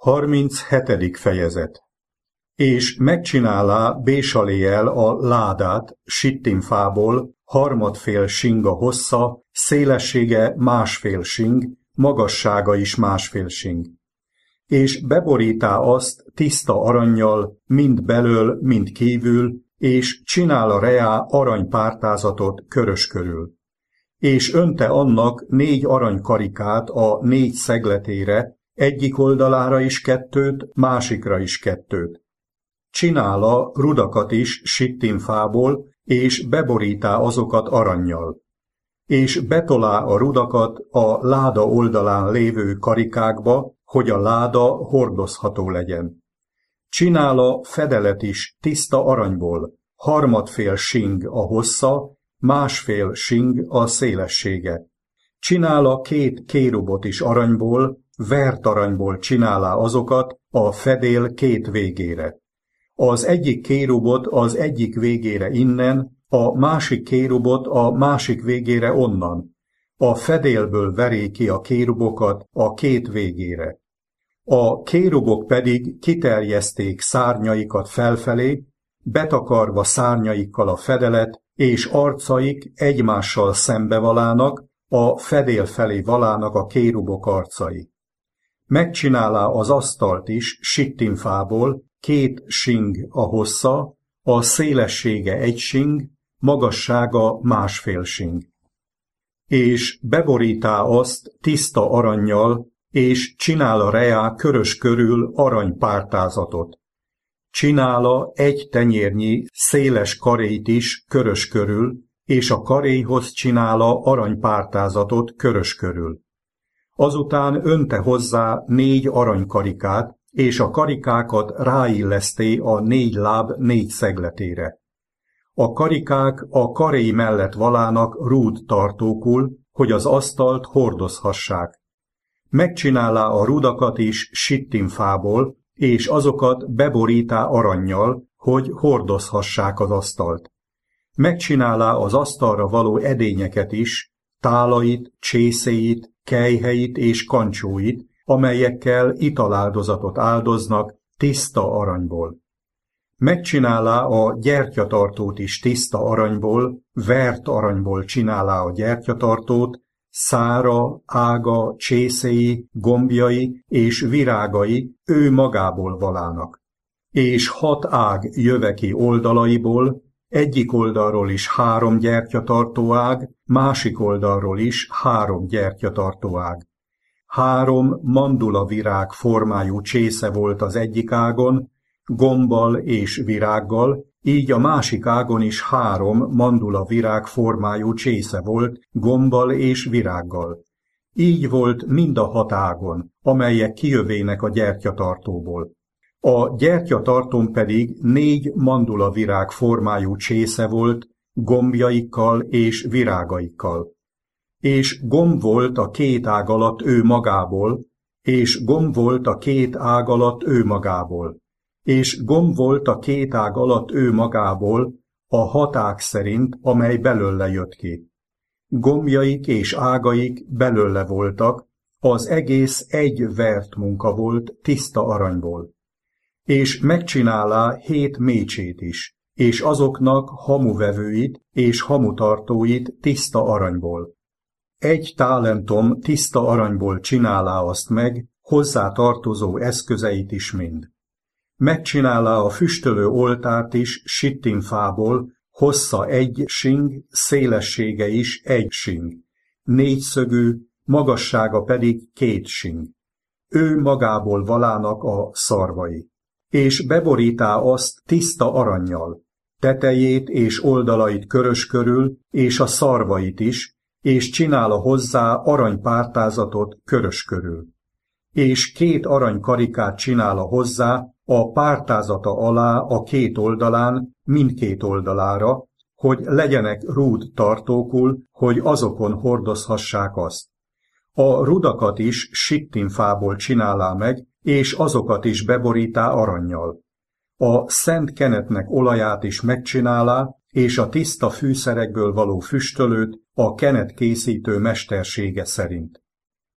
37. fejezet. És megcsinálá Bésaléel a ládát sittimfából, harmadfél sing a hossza, szélessége másfél sing, magassága is másfél sing. És beborítá azt tiszta arannyal, mind belől, mind kívül, és csinál a reá aranypártázatot körös körül. És önte annak 4 aranykarikát a 4 szegletére, egyik oldalára is 2, másikra is 2. Csinála rudakat is sittimfából, és beborítá azokat arannyal. És betolá a rudakat a láda oldalán lévő karikákba, hogy a láda hordozható legyen. Csinála fedelet is tiszta aranyból, harmadfél sing a hossza, másfél sing a szélessége. Csinála 2 kérubot is aranyból, vert aranyból csinálá azokat a fedél 2 végére. Az egyik kérubot az egyik végére innen, a másik kérubot a másik végére onnan. A fedélből veré ki a kérubokat a 2 végére. A kérubok pedig kiterjeszték szárnyaikat felfelé, betakarva szárnyaikkal a fedelet, és arcaik egymással szembe valának, a fedél felé valának a kérubok arcai. Megcsinálá az asztalt is sittimfából, 2 sing a hossza, a szélessége 1 sing, magassága másfél sing. És beborítá azt tiszta arannyal, és csinál a reá körös körül aranypártázatot. Csinála 1 tenyérnyi széles karéit is körös körül, és a karéhoz csinála aranypártázatot körös körül. Azután önte hozzá 4 aranykarikát, és a karikákat ráilleszté a 4 láb 4 szegletére. A karikák a karé mellett valának rúd tartókul, hogy az asztalt hordozhassák. Megcsinálá a rudakat is sittimfából, és azokat beborítá arannyal, hogy hordozhassák az asztalt. Megcsinálá az asztalra való edényeket is, tálait, csészéit, kelyheit és kancsóit, amelyekkel italáldozatot áldoznak tiszta aranyból. Megcsinálá a gyertyatartót is tiszta aranyból, vert aranyból csinálá a gyertyatartót, szára, ága, csészéi, gombjai és virágai ő magából valának. És 6 ág jöve ki oldalaiból, egyik oldalról is 3 gyertyatartó ág, másik oldalról is 3 gyertyatartó ág. 3 mandulavirág formájú csésze volt az egyik ágon, gombbal és virággal, így a másik ágon is 3 mandulavirág formájú csésze volt, gombbal és virággal. Így volt mind a 6 ágon, amelyek kijövének a gyertyatartóból. A gyertyatartón pedig 4 mandulavirág formájú csésze volt, gombjaikkal és virágaikkal. És gomb volt a 2 ág alatt ő magából, és gomb volt a 2 ág alatt ő magából, és gomb volt a 2 ág alatt ő magából a 6 ág szerint, amely belőle jött ki. Gombjaik és ágaik belőle voltak, az egész egy vert munka volt tiszta aranyból. És megcsinálá 7 mécsét is, és azoknak hamuvevőit és hamutartóit tiszta aranyból. 1 talentom tiszta aranyból csinálá azt meg, hozzá tartozó eszközeit is mind. Megcsinálá a füstölő oltárt is sittimfából, hossza 1 sing, szélessége is 1 sing, 4 szögű, magassága pedig 2 sing. Ő magából valának a szarvai. És beborítá azt tiszta arannyal, tetejét és oldalait körös körül, és a szarvait is, és csinálja hozzá aranypártázatot körös körül. És 2 aranykarikát csinálja hozzá a pártázata alá a 2 oldalán, mindkét oldalára, hogy legyenek rúd tartókul, hogy azokon hordozhassák azt. A rudakat is sittimfából csinálá meg, és azokat is beborítá arannyal. A szent kenetnek olaját is megcsinálá, és a tiszta fűszerekből való füstölőt a kenet készítő mestersége szerint.